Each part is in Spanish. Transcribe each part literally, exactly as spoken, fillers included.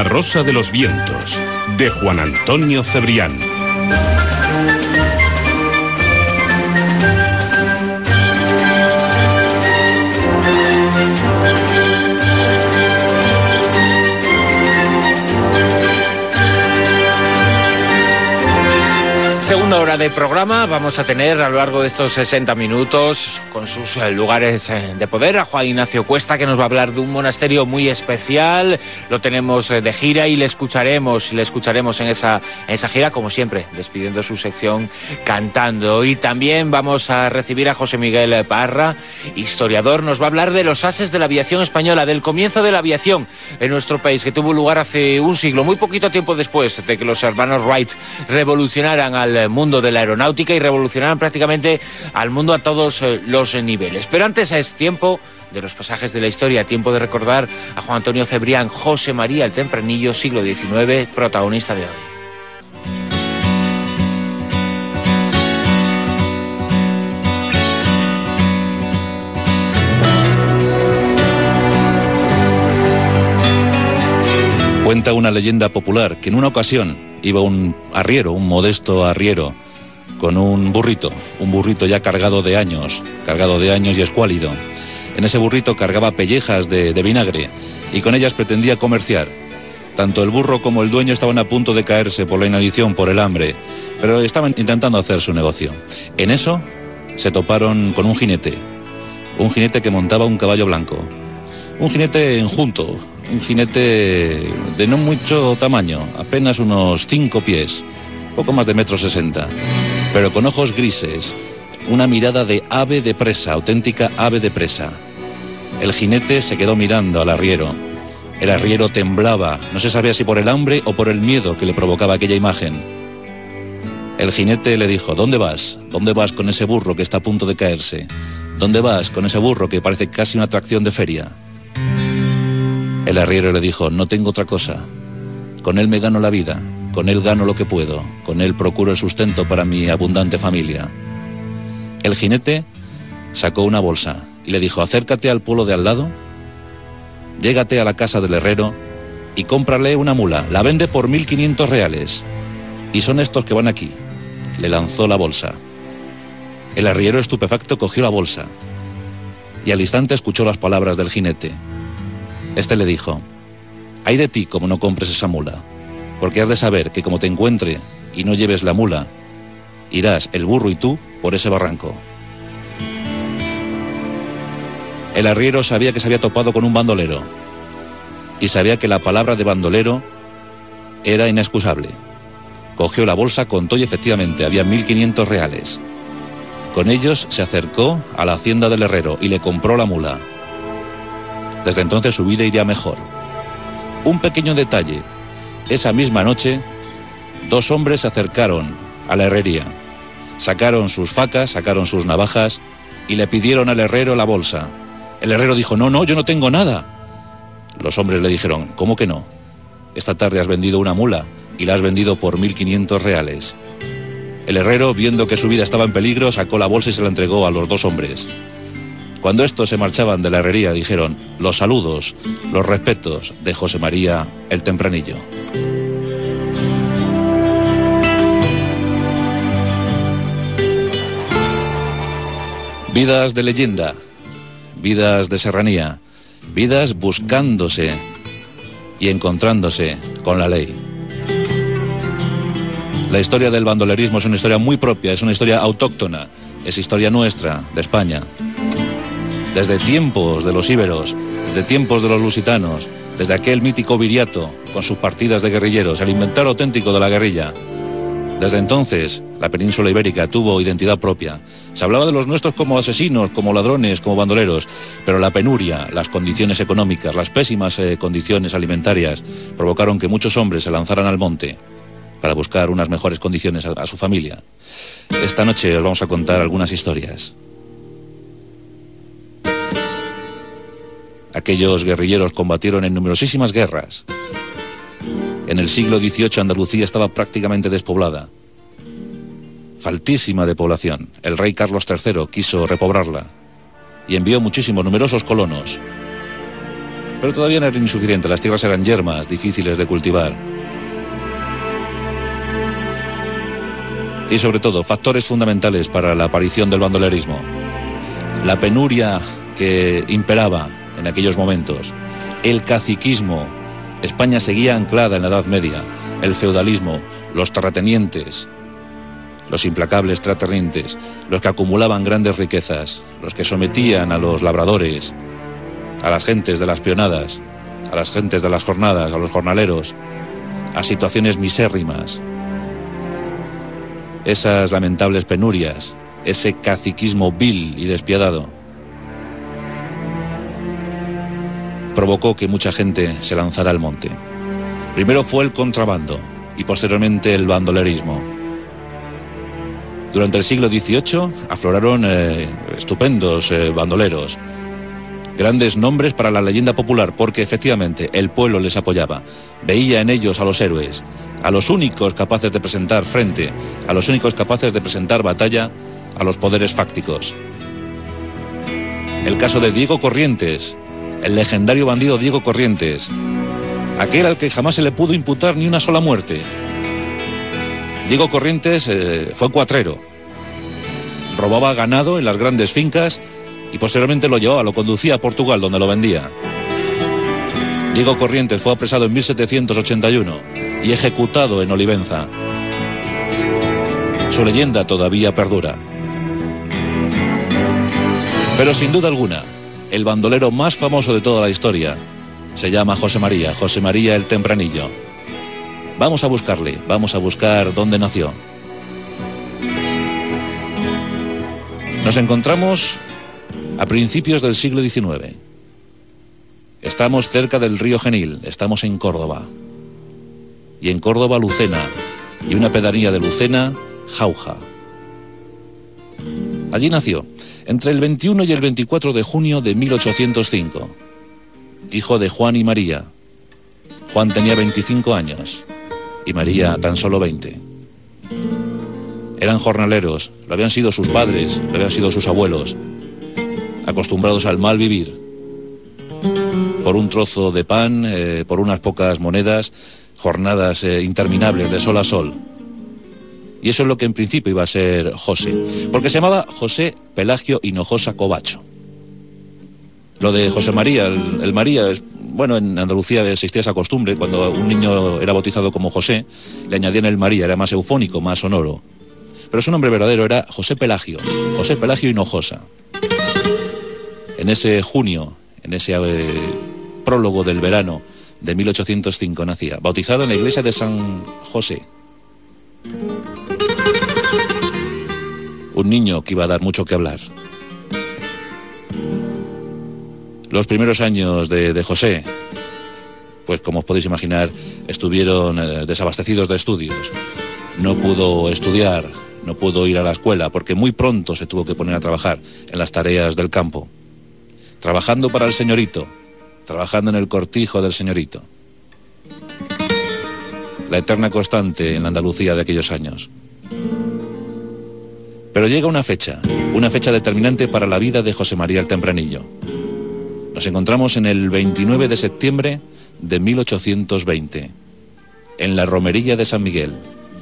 La rosa de los vientos, de Juan Antonio Cebrián. Segunda hora de programa. Vamos a tener a lo largo de estos sesenta minutos con sus lugares de poder a Juan Ignacio Cuesta, que nos va a hablar de un monasterio muy especial. Lo tenemos de gira y le escucharemos, le escucharemos en esa, en esa gira, como siempre, despidiendo su sección cantando. Y también vamos a recibir a José Miguel Parra, historiador. Nos va a hablar de los ases de la aviación española, del comienzo de la aviación en nuestro país, que tuvo lugar hace un siglo, muy poquito tiempo después de que los hermanos Wright revolucionaran al mundo de la aeronáutica y revolucionaron prácticamente al mundo a todos los niveles. Pero antes es tiempo de los pasajes de la historia, tiempo de recordar a Juan Antonio Cebrián, José María el Tempranillo, siglo diecinueve, protagonista de hoy. Cuenta una leyenda popular que en una ocasión iba un arriero, un modesto arriero, con un burrito, un burrito ya cargado de años, cargado de años y escuálido. En ese burrito cargaba pellejas de, de vinagre y con ellas pretendía comerciar. Tanto el burro como el dueño estaban a punto de caerse por la inanición, por el hambre, pero estaban intentando hacer su negocio. En eso se toparon con un jinete, un jinete que montaba un caballo blanco, un jinete enjunto, un jinete de no mucho tamaño, apenas unos cinco pies, poco más de metro sesenta, pero con ojos grises, una mirada de ave de presa, auténtica ave de presa. El jinete se quedó mirando al arriero. El arriero temblaba, no se sabía si por el hambre o por el miedo que le provocaba aquella imagen. El jinete le dijo: ¿dónde vas? ¿Dónde vas con ese burro que está a punto de caerse? ¿Dónde vas con ese burro que parece casi una atracción de feria? El arriero le dijo: no tengo otra cosa. Con él me gano la vida, con él gano lo que puedo, con él procuro el sustento para mi abundante familia. El jinete sacó una bolsa y le dijo: acércate al pueblo de al lado, llégate a la casa del herrero y cómprale una mula, la vende por mil quinientos reales. Y son estos que van aquí. Le lanzó la bolsa. El arriero, estupefacto, cogió la bolsa y al instante escuchó las palabras del jinete. Este le dijo: ay de ti como no compres esa mula, porque has de saber que como te encuentre y no lleves la mula, irás el burro y tú por ese barranco. El arriero sabía que se había topado con un bandolero y sabía que la palabra de bandolero era inexcusable. Cogió la bolsa, contó y efectivamente había mil quinientos reales. Con ellos se acercó a la hacienda del herrero y le compró la mula. Desde entonces su vida iría mejor. Un pequeño detalle: esa misma noche, dos hombres se acercaron a la herrería. Sacaron sus facas, sacaron sus navajas y le pidieron al herrero la bolsa. El herrero dijo: no, no, yo no tengo nada. Los hombres le dijeron: ¿cómo que no? Esta tarde has vendido una mula y la has vendido por mil quinientos reales. El herrero, viendo que su vida estaba en peligro, sacó la bolsa y se la entregó a los dos hombres. Cuando estos se marchaban de la herrería, dijeron: los saludos, los respetos de José María el Tempranillo. Vidas de leyenda, vidas de serranía, vidas buscándose y encontrándose con la ley. La historia del bandolerismo es una historia muy propia, es una historia autóctona, es historia nuestra, de España. Desde tiempos de los íberos, desde tiempos de los lusitanos, desde aquel mítico Viriato con sus partidas de guerrilleros, el inventor auténtico de la guerrilla. Desde entonces, la península ibérica tuvo identidad propia. Se hablaba de los nuestros como asesinos, como ladrones, como bandoleros, pero la penuria, las condiciones económicas, las pésimas eh, condiciones alimentarias provocaron que muchos hombres se lanzaran al monte para buscar unas mejores condiciones a, a su familia. Esta noche os vamos a contar algunas historias. Aquellos guerrilleros combatieron en numerosísimas guerras. En el siglo dieciocho Andalucía estaba prácticamente despoblada, faltísima de población. El rey Carlos tercero quiso repoblarla y envió muchísimos, numerosos colonos. Pero todavía no era insuficiente, las tierras eran yermas, difíciles de cultivar. Y sobre todo, factores fundamentales para la aparición del bandolerismo. La penuria que imperaba en aquellos momentos, el caciquismo. España seguía anclada en la Edad Media, el feudalismo, los terratenientes, los implacables terratenientes, los que acumulaban grandes riquezas, los que sometían a los labradores, a las gentes de las peonadas, a las gentes de las jornadas, a los jornaleros, a situaciones misérrimas. Esas lamentables penurias, ese caciquismo vil y despiadado, provocó que mucha gente se lanzara al monte. Primero fue el contrabando y posteriormente el bandolerismo. Durante el siglo dieciocho afloraron eh, estupendos eh, bandoleros, grandes nombres para la leyenda popular, porque efectivamente el pueblo les apoyaba, veía en ellos a los héroes, a los únicos capaces de presentar frente, a los únicos capaces de presentar batalla a los poderes fácticos. El caso de Diego Corrientes, el legendario bandido Diego Corrientes, aquel al que jamás se le pudo imputar ni una sola muerte. Diego Corrientes eh, fue cuatrero, robaba ganado en las grandes fincas y posteriormente lo llevaba, lo conducía a Portugal, donde lo vendía. Diego Corrientes fue apresado en mil setecientos ochenta y uno y ejecutado en Olivenza. Su leyenda todavía perdura. Pero sin duda alguna, el bandolero más famoso de toda la historia se llama José María, José María el Tempranillo. Vamos a buscarle, vamos a buscar dónde nació. Nos encontramos a principios del siglo diecinueve. Estamos cerca del río Genil, estamos en Córdoba. Y en Córdoba, Lucena, y una pedanía de Lucena, Jauja. Allí nació, entre el veintiuno y el veinticuatro de junio de mil ochocientos cinco, hijo de Juan y María. Juan tenía veinticinco años y María tan solo veinte. Eran jornaleros, lo habían sido sus padres, lo habían sido sus abuelos, acostumbrados al mal vivir. Por un trozo de pan, eh, por unas pocas monedas, jornadas eh, interminables de sol a sol. Y eso es lo que en principio iba a ser José, porque se llamaba José Pelagio Hinojosa Covacho. Lo de José María, el, el María, es, bueno, en Andalucía existía esa costumbre, cuando un niño era bautizado como José, le añadían el María, era más eufónico, más sonoro. Pero su nombre verdadero era José Pelagio, José Pelagio Hinojosa. En ese junio, en ese eh, prólogo del verano de mil ochocientos cinco nacía, bautizado en la iglesia de San José. Un niño que iba a dar mucho que hablar. Los primeros años de, de José, pues como os podéis imaginar, estuvieron eh, desabastecidos de estudios. No pudo estudiar, no pudo ir a la escuela, porque muy pronto se tuvo que poner a trabajar en las tareas del campo. Trabajando para el señorito, trabajando en el cortijo del señorito. La eterna constante en la Andalucía de aquellos años. Pero llega una fecha, una fecha determinante para la vida de José María el Tempranillo. Nos encontramos en el veintinueve de septiembre de mil ochocientos veinte, en la romería de San Miguel.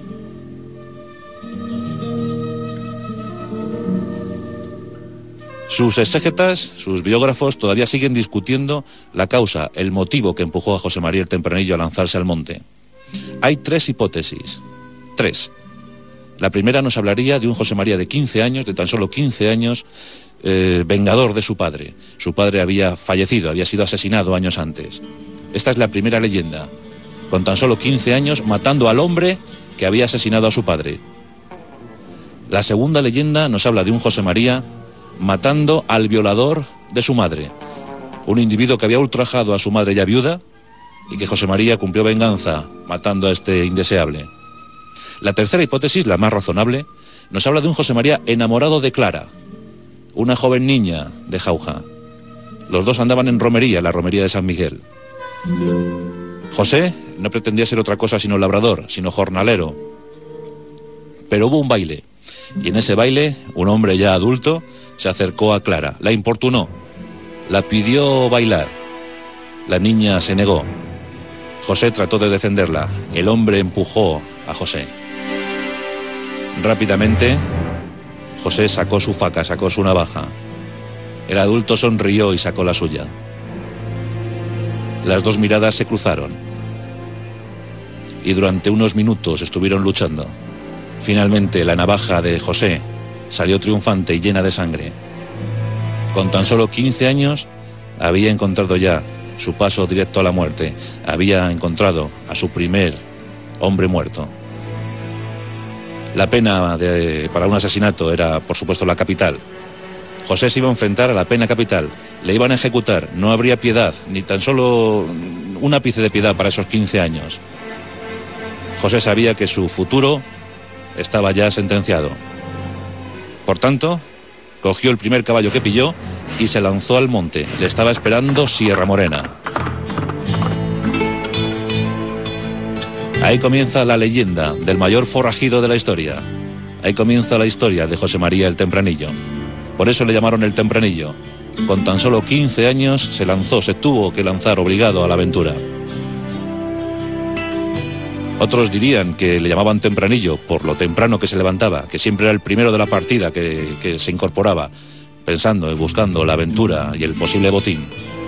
Sus exégetas, sus biógrafos, todavía siguen discutiendo la causa, el motivo que empujó a José María el Tempranillo a lanzarse al monte. Hay tres hipótesis, tres. La primera nos hablaría de un José María de quince años, de tan solo quince años, eh, vengador de su padre. Su padre había fallecido, había sido asesinado años antes. Esta es la primera leyenda, con tan solo quince años matando al hombre que había asesinado a su padre. La segunda leyenda nos habla de un José María matando al violador de su madre, un individuo que había ultrajado a su madre ya viuda y que José María cumplió venganza matando a este indeseable. La tercera hipótesis, la más razonable, nos habla de un José María enamorado de Clara, una joven niña de Jauja. Los dos andaban en romería, la romería de San Miguel. José no pretendía ser otra cosa sino labrador, sino jornalero. Pero hubo un baile, y en ese baile un hombre ya adulto se acercó a Clara, la importunó, la pidió bailar, La niña se negó. José trató de defenderla. El hombre empujó a José. Rápidamente, José sacó su faca, sacó su navaja. El adulto sonrió y sacó la suya. Las dos miradas se cruzaron y durante unos minutos estuvieron luchando. Finalmente, la navaja de José salió triunfante y llena de sangre. Con tan solo quince años, había encontrado ya su paso directo a la muerte. Había encontrado a su primer hombre muerto. La pena de, para un asesinato era, por supuesto, la capital. José se iba a enfrentar a la pena capital. Le iban a ejecutar. No habría piedad, ni tan solo un ápice de piedad para esos quince años. José sabía que su futuro estaba ya sentenciado. Por tanto, cogió el primer caballo que pilló y se lanzó al monte. Le estaba esperando Sierra Morena. Ahí comienza la leyenda del mayor forajido de la historia. Ahí comienza la historia de José María el Tempranillo. Por eso le llamaron el Tempranillo. Con tan solo quince años se lanzó, se tuvo que lanzar obligado a la aventura. Otros dirían que le llamaban Tempranillo por lo temprano que se levantaba, que siempre era el primero de la partida que, que se incorporaba, pensando y buscando la aventura y el posible botín.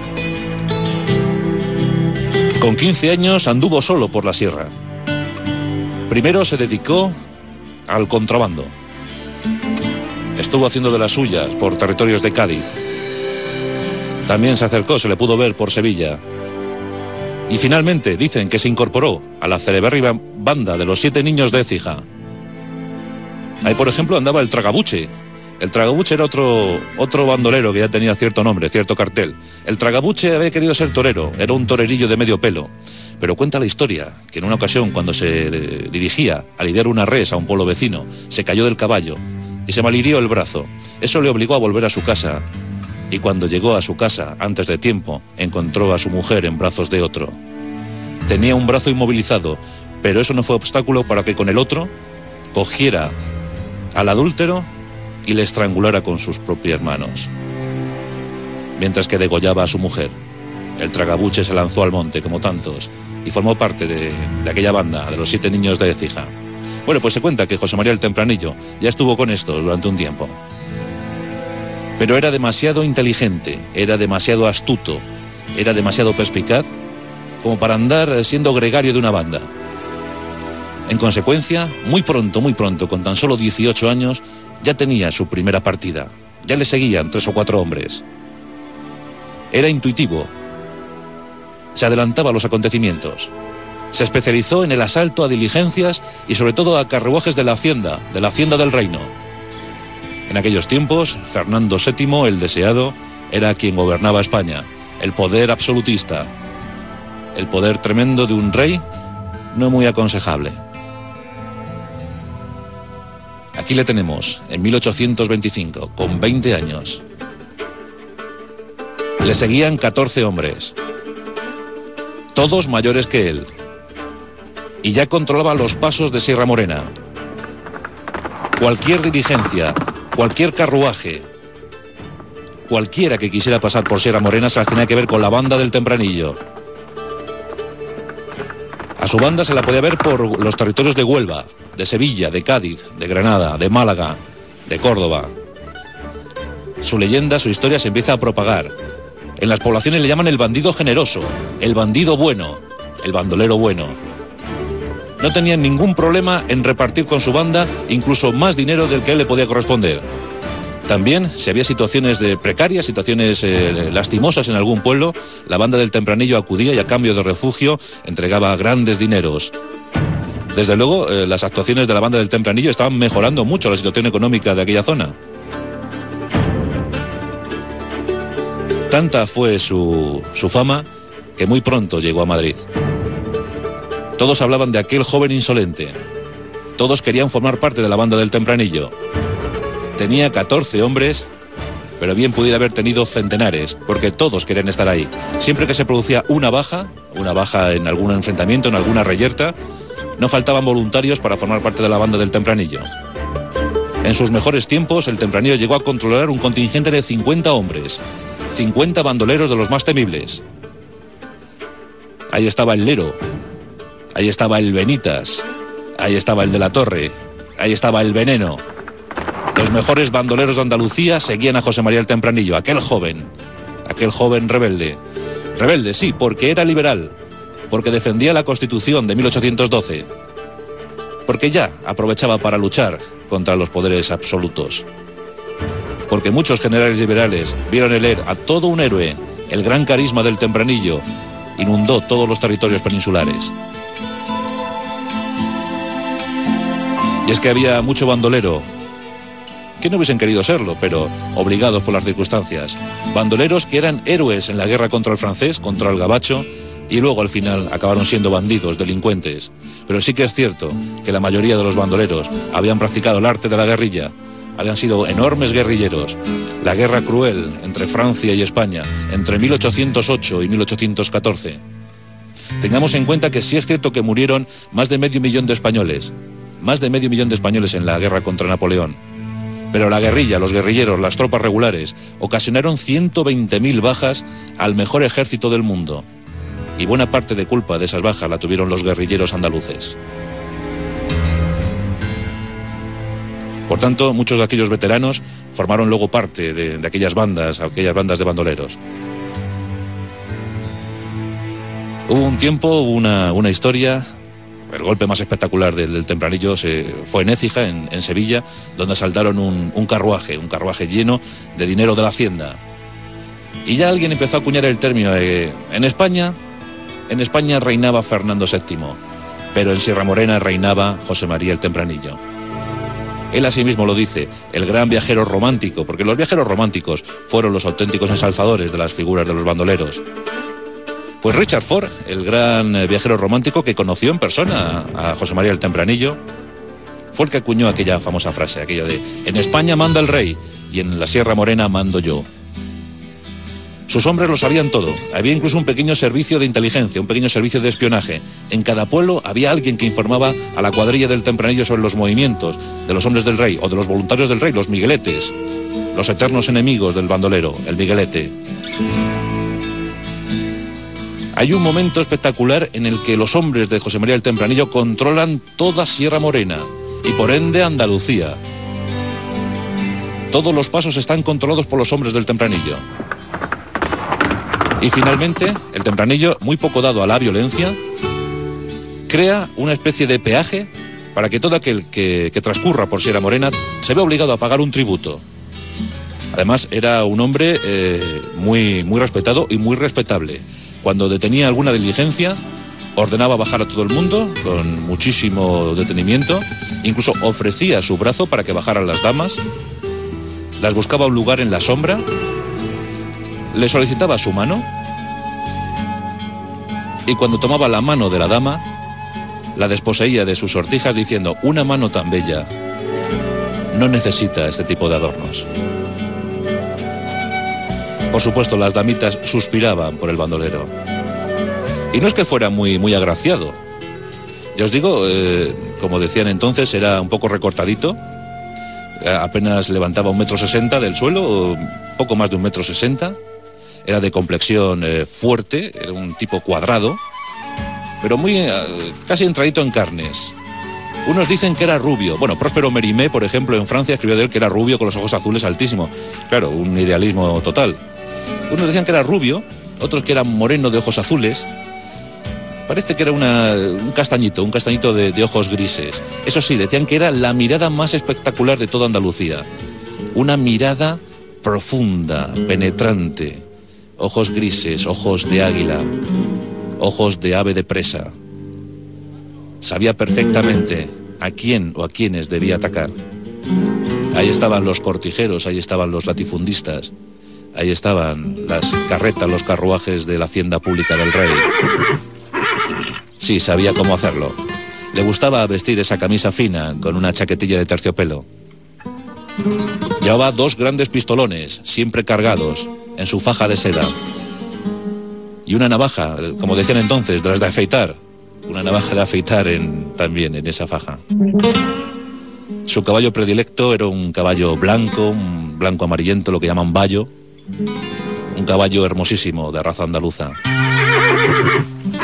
Con quince años anduvo solo por la sierra. Primero se dedicó al contrabando. Estuvo haciendo de las suyas por territorios de Cádiz. También se acercó, se le pudo ver por Sevilla. Y finalmente dicen que se incorporó a la celebérrima banda de los siete niños de Écija. Ahí, por ejemplo, andaba el Tragabuche. El Tragabuche era otro, otro bandolero que ya tenía cierto nombre, cierto cartel. El Tragabuche había querido ser torero, era un torerillo de medio pelo. Pero cuenta la historia que en una ocasión, cuando se eh, dirigía a lidiar una res a un pueblo vecino, se cayó del caballo y se malhirió el brazo. Eso le obligó a volver a su casa. Y cuando llegó a su casa, antes de tiempo, encontró a su mujer en brazos de otro. Tenía un brazo inmovilizado, pero eso no fue obstáculo para que con el otro cogiera al adúltero y le estrangulara con sus propias manos. Mientras que degollaba a su mujer, el Tragabuche se lanzó al monte, como tantos, y formó parte de, de aquella banda, de los siete niños de Écija. Bueno, pues se cuenta que José María el Tempranillo ya estuvo con estos durante un tiempo. Pero era demasiado inteligente, era demasiado astuto, era demasiado perspicaz como para andar siendo gregario de una banda. En consecuencia, muy pronto, muy pronto, con tan solo dieciocho años, ya tenía su primera partida. Ya le seguían tres o cuatro hombres. Era intuitivo. Se adelantaba a los acontecimientos. Se especializó en el asalto a diligencias y sobre todo a carruajes de la hacienda, de la hacienda del reino. En aquellos tiempos, Fernando séptimo, el deseado, era quien gobernaba España, el poder absolutista, el poder tremendo de un rey no muy aconsejable. Aquí le tenemos, en mil ochocientos veinticinco, con veinte años. Le seguían catorce hombres, todos mayores que él, y ya controlaba los pasos de Sierra Morena. Cualquier diligencia, cualquier carruaje, cualquiera que quisiera pasar por Sierra Morena se las tenía que ver con la banda del Tempranillo. A su banda se la podía ver por los territorios de Huelva, de Sevilla, de Cádiz, de Granada, de Málaga, de Córdoba. Su leyenda, su historia se empieza a propagar. En las poblaciones le llaman el bandido generoso, el bandido bueno, el bandolero bueno. No tenían ningún problema en repartir con su banda incluso más dinero del que él le podía corresponder. También, si había situaciones de precarias, situaciones eh, lastimosas en algún pueblo, la banda del Tempranillo acudía y a cambio de refugio entregaba grandes dineros. Desde luego, eh, las actuaciones de la banda del Tempranillo estaban mejorando mucho la situación económica de aquella zona. Tanta fue su, su fama que muy pronto llegó a Madrid. Todos hablaban de aquel joven insolente. Todos querían formar parte de la banda del Tempranillo. Tenía catorce hombres, pero bien pudiera haber tenido centenares, porque todos querían estar ahí. Siempre que se producía una baja, una baja en algún enfrentamiento, en alguna reyerta, no faltaban voluntarios para formar parte de la banda del Tempranillo. En sus mejores tiempos, el Tempranillo llegó a controlar un contingente de cincuenta hombres, cincuenta bandoleros de los más temibles. Ahí estaba el Lero, ahí estaba el Benitas, ahí estaba el de la Torre, ahí estaba el Veneno. Los mejores bandoleros de Andalucía seguían a José María el Tempranillo, aquel joven, aquel joven rebelde. Rebelde, sí, porque era liberal, porque defendía la Constitución de mil ochocientos doce, porque ya aprovechaba para luchar contra los poderes absolutos. Porque muchos generales liberales vieron en él a todo un héroe. El gran carisma del Tempranillo inundó todos los territorios peninsulares. Y es que había mucho bandolero que no hubiesen querido serlo, pero obligados por las circunstancias. Bandoleros que eran héroes en la guerra contra el francés, contra el gabacho, y luego al final acabaron siendo bandidos, delincuentes. Pero sí que es cierto que la mayoría de los bandoleros habían practicado el arte de la guerrilla, habían sido enormes guerrilleros. La guerra cruel entre Francia y España, entre mil ochocientos ocho y mil ochocientos catorce. Tengamos en cuenta que sí es cierto que murieron más de medio millón de españoles, más de medio millón de españoles en la guerra contra Napoleón. Pero la guerrilla, los guerrilleros, las tropas regulares, ocasionaron ciento veinte mil bajas al mejor ejército del mundo. Y buena parte de culpa de esas bajas la tuvieron los guerrilleros andaluces. Por tanto, muchos de aquellos veteranos formaron luego parte de, de aquellas bandas, aquellas bandas de bandoleros. Hubo un tiempo, hubo una, una historia. El golpe más espectacular del, del Tempranillo se, fue en Écija, en, en Sevilla, donde asaltaron un, un carruaje, un carruaje lleno de dinero de la hacienda. Y ya alguien empezó a acuñar el término de, en España, en España reinaba Fernando séptimo, pero en Sierra Morena reinaba José María el Tempranillo. Él asimismo lo dice, el gran viajero romántico, porque los viajeros románticos fueron los auténticos ensalzadores de las figuras de los bandoleros. Pues Richard Ford, el gran viajero romántico que conoció en persona a José María el Tempranillo, fue el que acuñó aquella famosa frase, aquella de en España manda el rey y en la Sierra Morena mando yo. Sus hombres lo sabían todo, había incluso un pequeño servicio de inteligencia, un pequeño servicio de espionaje. En cada pueblo había alguien que informaba a la cuadrilla del Tempranillo sobre los movimientos de los hombres del rey o de los voluntarios del rey, los migueletes, los eternos enemigos del bandolero, el miguelete. Hay un momento espectacular en el que los hombres de José María el Tempranillo controlan toda Sierra Morena y por ende Andalucía. Todos los pasos están controlados por los hombres del Tempranillo. Y finalmente, el Tempranillo, muy poco dado a la violencia, crea una especie de peaje para que todo aquel que, que transcurra por Sierra Morena se vea obligado a pagar un tributo. Además, era un hombre eh, muy, muy respetado y muy respetable. Cuando detenía alguna diligencia, ordenaba bajar a todo el mundo con muchísimo detenimiento, incluso ofrecía su brazo para que bajaran las damas, las buscaba un lugar en la sombra, le solicitaba su mano y cuando tomaba la mano de la dama, la desposeía de sus sortijas diciendo, una mano tan bella no necesita este tipo de adornos. Por supuesto, las damitas suspiraban por el bandolero. Y no es que fuera muy, muy agraciado. Ya os digo, eh, como decían entonces, era un poco recortadito. Apenas levantaba un metro sesenta del suelo, poco más de un metro sesenta. Era de complexión eh, fuerte, era un tipo cuadrado, pero muy eh, casi entradito en carnes. Unos dicen que era rubio. Bueno, Próspero Mérimée, por ejemplo, en Francia escribió de él que era rubio con los ojos azules altísimo. Claro, un idealismo total. Unos decían que era rubio, otros que era moreno de ojos azules. Parece que era una, un castañito, un castañito de, de ojos grises. Eso sí, decían que era la mirada más espectacular de toda Andalucía. Una mirada profunda, penetrante. Ojos grises, ojos de águila, ojos de ave de presa. Sabía perfectamente a quién o a quiénes debía atacar. Ahí estaban los cortijeros, ahí estaban los latifundistas. Ahí estaban las carretas, los carruajes de la hacienda pública del rey. Sí, sabía cómo hacerlo. Le gustaba vestir esa camisa fina con una chaquetilla de terciopelo. Llevaba dos grandes pistolones, siempre cargados, en su faja de seda. Y una navaja, como decían entonces, de las de afeitar. Una navaja de afeitar en, también en esa faja. Su caballo predilecto era un caballo blanco, un blanco amarillento, lo que llaman bayo. Un caballo hermosísimo de raza andaluza.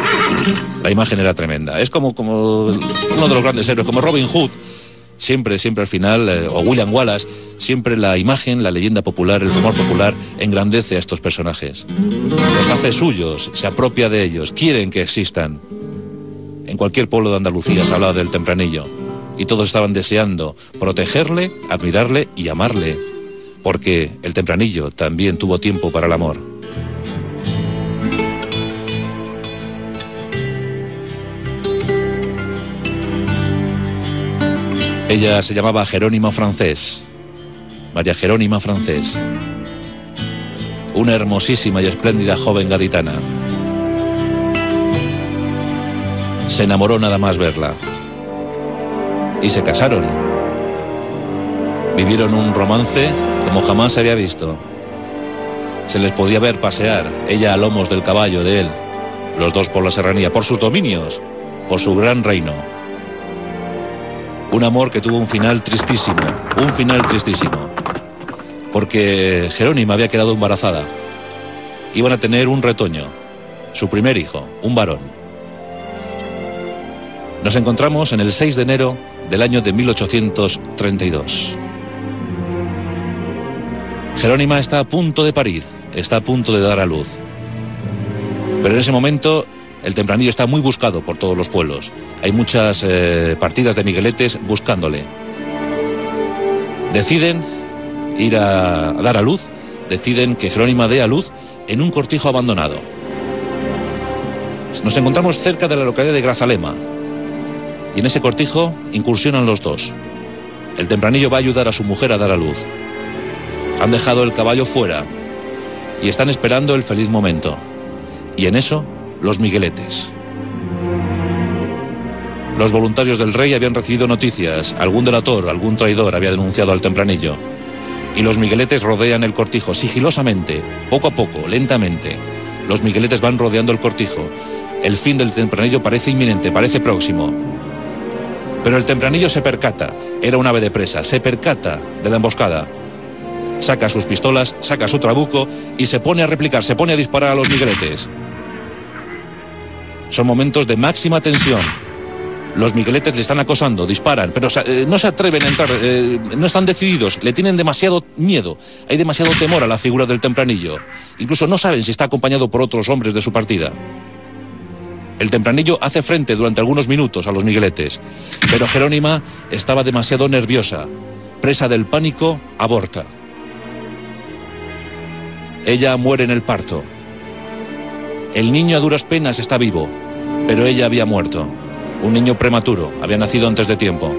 La imagen era tremenda. Es como, como uno de los grandes héroes, como Robin Hood. Siempre, siempre al final, eh, o William Wallace, siempre la imagen, la leyenda popular, el rumor popular engrandece a estos personajes. Los hace suyos, se apropia de ellos, quieren que existan. En cualquier pueblo de Andalucía se hablaba del Tempranillo y todos estaban deseando protegerle, admirarle y amarle, porque el Tempranillo también tuvo tiempo para el amor. Ella se llamaba Jerónima Francés, María Jerónima Francés, una hermosísima y espléndida joven gaditana. Se enamoró nada más verla y se casaron. Vivieron un romance como jamás se había visto. Se les podía ver pasear, ella a lomos del caballo de él, los dos por la serranía, por sus dominios, por su gran reino. Un amor que tuvo un final tristísimo, un final tristísimo, porque Jerónima había quedado embarazada. Iban a tener un retoño, su primer hijo, un varón. Nos encontramos en el seis de enero del año de mil ochocientos treinta y dos. Jerónima está a punto de parir, está a punto de dar a luz. Pero en ese momento el Tempranillo está muy buscado por todos los pueblos. Hay muchas eh, partidas de migueletes buscándole. Deciden ir a, a dar a luz, deciden que Jerónima dé a luz en un cortijo abandonado. Nos encontramos cerca de la localidad de Grazalema y en ese cortijo incursionan los dos. El Tempranillo va a ayudar a su mujer a dar a luz. Han dejado el caballo fuera y están esperando el feliz momento. Y en eso, los migueletes. Los voluntarios del rey habían recibido noticias. Algún delator, algún traidor había denunciado al Tempranillo. Y los migueletes rodean el cortijo, sigilosamente, poco a poco, lentamente. Los migueletes van rodeando el cortijo. El fin del Tempranillo parece inminente, parece próximo. Pero el Tempranillo se percata, era un ave de presa, se percata de la emboscada. Saca sus pistolas, saca su trabuco y se pone a replicar, se pone a disparar a los migueletes. Son momentos de máxima tensión. Los migueletes le están acosando, disparan, pero eh, no se atreven a entrar, eh, no están decididos, le tienen demasiado miedo, hay demasiado temor a la figura del Tempranillo. Incluso no saben si está acompañado por otros hombres de su partida. El Tempranillo hace frente durante algunos minutos a los migueletes, pero Jerónima estaba demasiado nerviosa, presa del pánico, aborta. Ella muere en el parto. El niño a duras penas está vivo, pero ella había muerto. Un niño prematuro, había nacido antes de tiempo.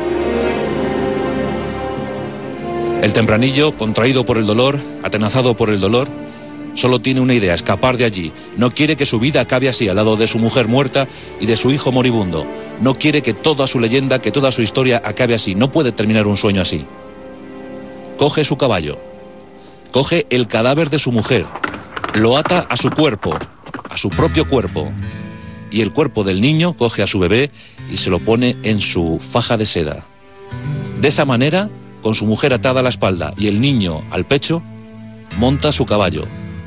El Tempranillo, contraído por el dolor, atenazado por el dolor, solo tiene una idea, escapar de allí. No quiere que su vida acabe así, al lado de su mujer muerta y de su hijo moribundo. No quiere que toda su leyenda, que toda su historia acabe así. No puede terminar un sueño así. Coge su caballo, coge el cadáver de su mujer, lo ata a su cuerpo, a su propio cuerpo, y el cuerpo del niño coge a su bebé y se lo pone en su faja de seda. De esa manera, con su mujer atada a la espalda y el niño al pecho, monta su caballo.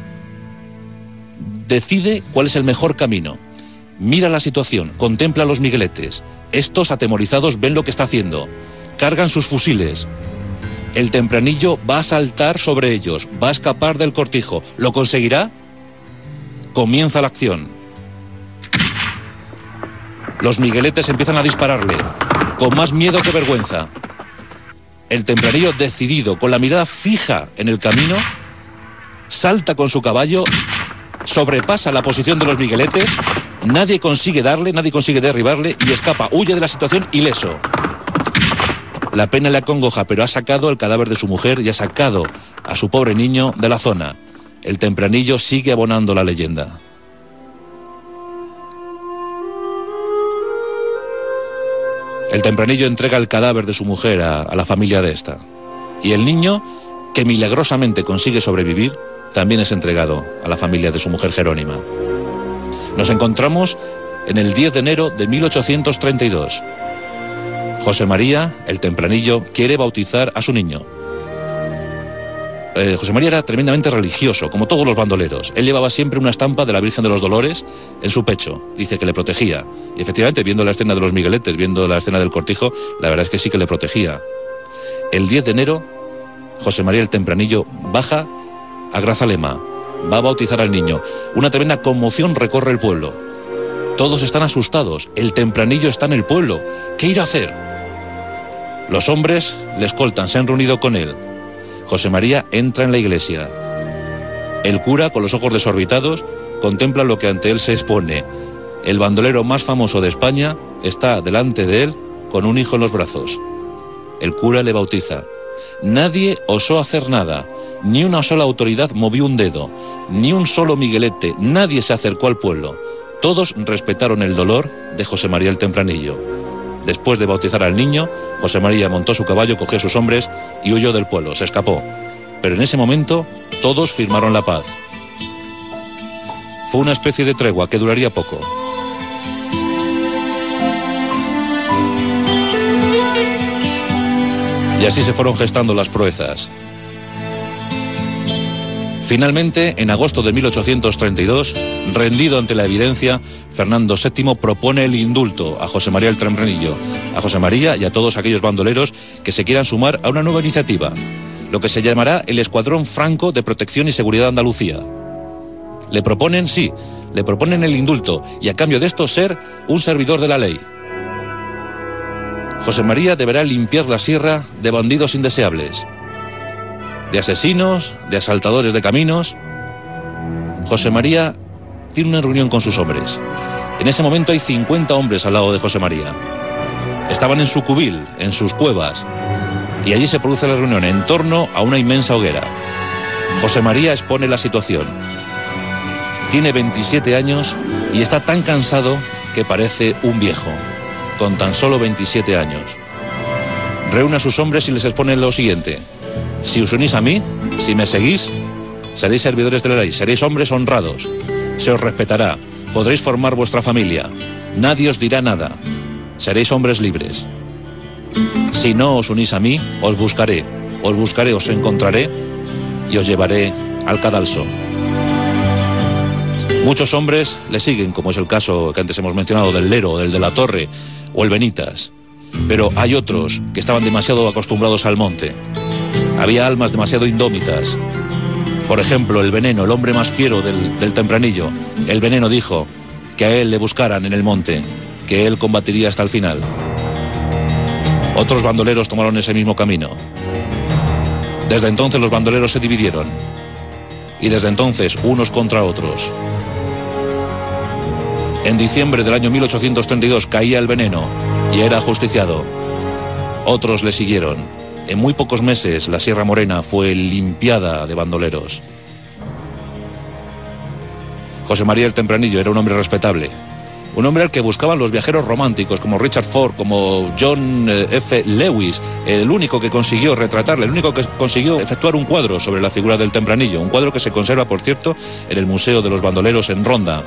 Decide cuál es el mejor camino. Mira la situación, contempla a los migueletes. Estos, atemorizados, ven lo que está haciendo. Cargan sus fusiles. El Tempranillo va a saltar sobre ellos, va a escapar del cortijo. ¿Lo conseguirá? Comienza la acción. Los migueletes empiezan a dispararle, con más miedo que vergüenza. El Tempranillo, decidido, con la mirada fija en el camino, salta con su caballo, sobrepasa la posición de los migueletes, nadie consigue darle, nadie consigue derribarle y escapa, huye de la situación ileso. La pena le acongoja, pero ha sacado el cadáver de su mujer y ha sacado a su pobre niño de la zona. El Tempranillo sigue abonando la leyenda. El Tempranillo entrega el cadáver de su mujer a, a la familia de esta. Y el niño, que milagrosamente consigue sobrevivir, también es entregado a la familia de su mujer Jerónima. Nos encontramos en el diez de enero de mil ochocientos treinta y dos. José María, el Tempranillo, quiere bautizar a su niño. Eh, José María era tremendamente religioso, como todos los bandoleros. Él llevaba siempre una estampa de la Virgen de los Dolores en su pecho, dice que le protegía. Y efectivamente, viendo la escena de los Migueletes, viendo la escena del cortijo, la verdad es que sí que le protegía. El diez de enero, José María el Tempranillo baja a Grazalema, va a bautizar al niño. Una tremenda conmoción recorre el pueblo. Todos están asustados, el Tempranillo está en el pueblo. ¿Qué irá a hacer? Los hombres le escoltan, se han reunido con él. José María entra en la iglesia. El cura, con los ojos desorbitados, contempla lo que ante él se expone. El bandolero más famoso de España está delante de él con un hijo en los brazos. El cura le bautiza. Nadie osó hacer nada, ni una sola autoridad movió un dedo, ni un solo miguelete, nadie se acercó al pueblo. Todos respetaron el dolor de José María el Tempranillo. Después de bautizar al niño, José María montó su caballo, cogió a sus hombres y huyó del pueblo, se escapó. Pero en ese momento todos firmaron la paz. Fue una especie de tregua que duraría poco. Y así se fueron gestando las proezas. Finalmente, en agosto de mil ochocientos treinta y dos, rendido ante la evidencia, Fernando séptimo propone el indulto a José María el Tempranillo, a José María y a todos aquellos bandoleros que se quieran sumar a una nueva iniciativa, lo que se llamará el Escuadrón Franco de Protección y Seguridad de Andalucía. Le proponen, sí, le proponen el indulto y a cambio de esto ser un servidor de la ley. José María deberá limpiar la sierra de bandidos indeseables, de asesinos, de asaltadores de caminos. José María tiene una reunión con sus hombres. En ese momento hay cincuenta hombres al lado de José María. Estaban en su cubil, en sus cuevas, y allí se produce la reunión en torno a una inmensa hoguera. José María expone la situación. Tiene veintisiete años y está tan cansado que parece un viejo, con tan solo veintisiete años. Reúne a sus hombres y les expone lo siguiente: si os unís a mí, si me seguís, seréis servidores de la ley, seréis hombres honrados, se os respetará, podréis formar vuestra familia, nadie os dirá nada, seréis hombres libres. Si no os unís a mí, os buscaré, os buscaré, os encontraré y os llevaré al cadalso. Muchos hombres le siguen, como es el caso que antes hemos mencionado del Lero, del de la Torre o el Benitas. Pero hay otros que estaban demasiado acostumbrados al monte. Había almas demasiado indómitas. Por ejemplo, el Veneno, el hombre más fiero del, del Tempranillo. El Veneno dijo que a él le buscaran en el monte, que él combatiría hasta el final. Otros bandoleros tomaron ese mismo camino. Desde entonces los bandoleros se dividieron. Y desde entonces unos contra otros. En diciembre del año mil ochocientos treinta y dos caía el Veneno y era ajusticiado. Otros le siguieron. En muy pocos meses la Sierra Morena fue limpiada de bandoleros. José María el Tempranillo era un hombre respetable. Un hombre al que buscaban los viajeros románticos como Richard Ford, como John F. Lewis, el único que consiguió retratarle, el único que consiguió efectuar un cuadro sobre la figura del Tempranillo, un cuadro que se conserva, por cierto, en el Museo de los Bandoleros en Ronda.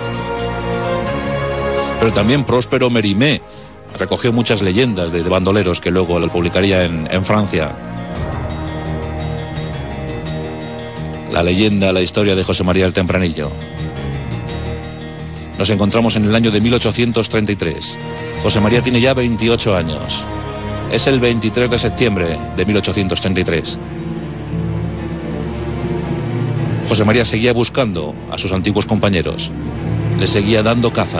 Pero también Próspero Mérimée recogió muchas leyendas de, de bandoleros que luego lo publicaría en, en Francia. La leyenda, la historia de José María el Tempranillo. Nos encontramos en el año de mil ochocientos treinta y tres. José María tiene ya veintiocho años. Es el veintitrés de septiembre de mil ochocientos treinta y tres. José María seguía buscando a sus antiguos compañeros. Les seguía dando caza.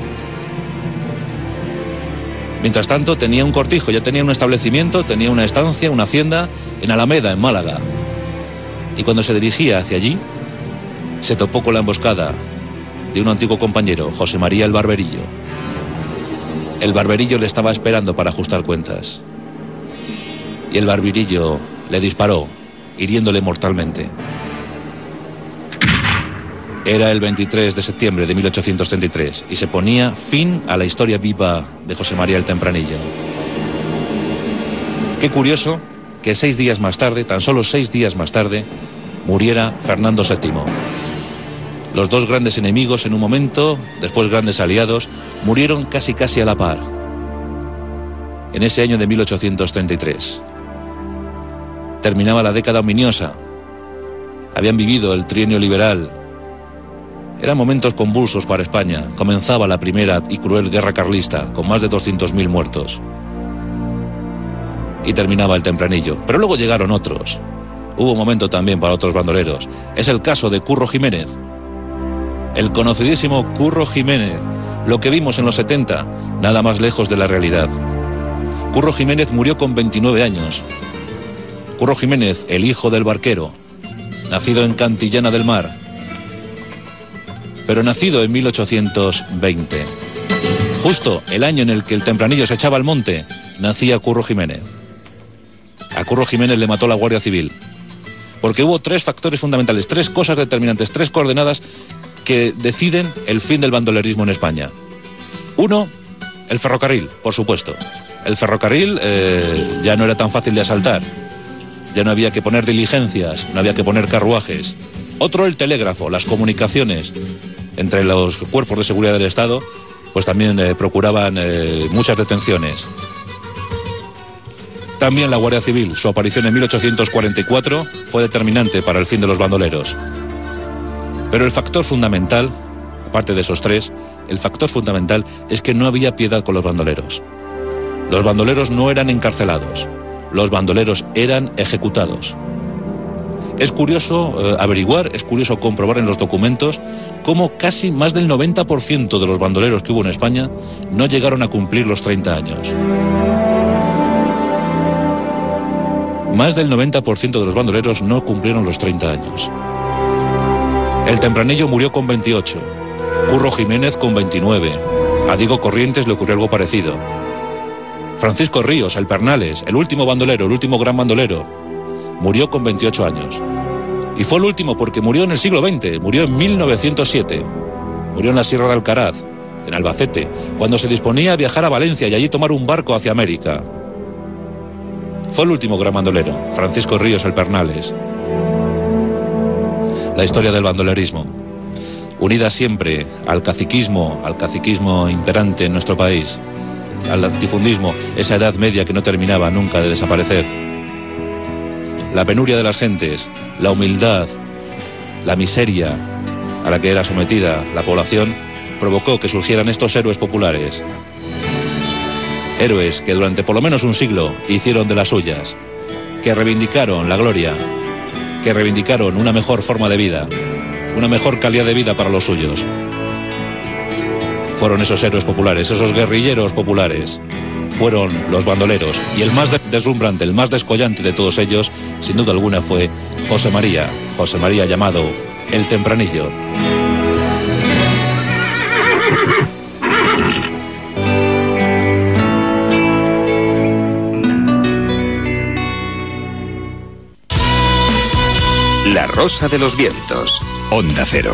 Mientras tanto tenía un cortijo, ya tenía un establecimiento, tenía una estancia, una hacienda en Alameda, en Málaga. Y cuando se dirigía hacia allí, se topó con la emboscada de un antiguo compañero, José María el Barberillo. El Barberillo le estaba esperando para ajustar cuentas. Y el Barberillo le disparó, hiriéndole mortalmente. Era el veintitrés de septiembre de mil ochocientos treinta y tres y se ponía fin a la historia viva de José María el Tempranillo. Qué curioso que seis días más tarde, tan solo seis días más tarde, muriera Fernando séptimo. Los dos grandes enemigos en un momento, después grandes aliados, murieron casi casi a la par. En ese año de mil ochocientos treinta y tres. Terminaba la década ominiosa. Habían vivido el trienio liberal Eran momentos convulsos para España. Comenzaba la primera y cruel guerra carlista, con más de doscientos mil muertos. Y terminaba el Tempranillo. Pero luego llegaron otros. Hubo un momento también para otros bandoleros. Es el caso de Curro Jiménez. El conocidísimo Curro Jiménez. Lo que vimos en los setenta, nada más lejos de la realidad. Curro Jiménez murió con veintinueve años. Curro Jiménez, el hijo del barquero, nacido en Cantillana del Mar, pero nacido en mil ochocientos veinte. Justo el año en el que el Tempranillo se echaba al monte, nacía Curro Jiménez. A Curro Jiménez le mató la Guardia Civil, porque hubo tres factores fundamentales, tres cosas determinantes, tres coordenadas que deciden el fin del bandolerismo en España. Uno, el ferrocarril, por supuesto. El ferrocarril eh, ya no era tan fácil de asaltar, ya no había que poner diligencias, no había que poner carruajes. Otro, el telégrafo, las comunicaciones entre los cuerpos de seguridad del Estado, pues también eh, procuraban eh, muchas detenciones. También la Guardia Civil, su aparición en mil ochocientos cuarenta y cuatro fue determinante para el fin de los bandoleros. Pero el factor fundamental, aparte de esos tres, el factor fundamental es que no había piedad con los bandoleros. Los bandoleros no eran encarcelados, los bandoleros eran ejecutados. Es curioso eh, averiguar, es curioso comprobar en los documentos cómo casi más del noventa por ciento de los bandoleros que hubo en España no llegaron a cumplir los treinta años. Más del noventa por ciento de los bandoleros no cumplieron los treinta años. El Tempranillo murió con veintiocho, Curro Jiménez con veintinueve, a Diego Corrientes le ocurrió algo parecido. Francisco Ríos, el Pernales, el último bandolero, el último gran bandolero, murió con veintiocho años. Y fue el último porque murió en el siglo veinte, murió en mil novecientos siete. Murió en la Sierra de Alcaraz, en Albacete, cuando se disponía a viajar a Valencia y allí tomar un barco hacia América. Fue el último gran bandolero, Francisco Ríos, el Pernales. La historia del bandolerismo, unida siempre al caciquismo, al caciquismo imperante en nuestro país, al latifundismo, esa edad media que no terminaba nunca de desaparecer. La penuria de las gentes, la humildad, la miseria a la que era sometida la población, provocó que surgieran estos héroes populares. Héroes que durante por lo menos un siglo hicieron de las suyas, que reivindicaron la gloria, que reivindicaron una mejor forma de vida, una mejor calidad de vida para los suyos. Fueron esos héroes populares, esos guerrilleros populares, fueron los bandoleros, y el más deslumbrante, el más descollante de todos ellos, sin duda alguna, fue José María, José María llamado el Tempranillo. La Rosa de los Vientos, Onda Cero.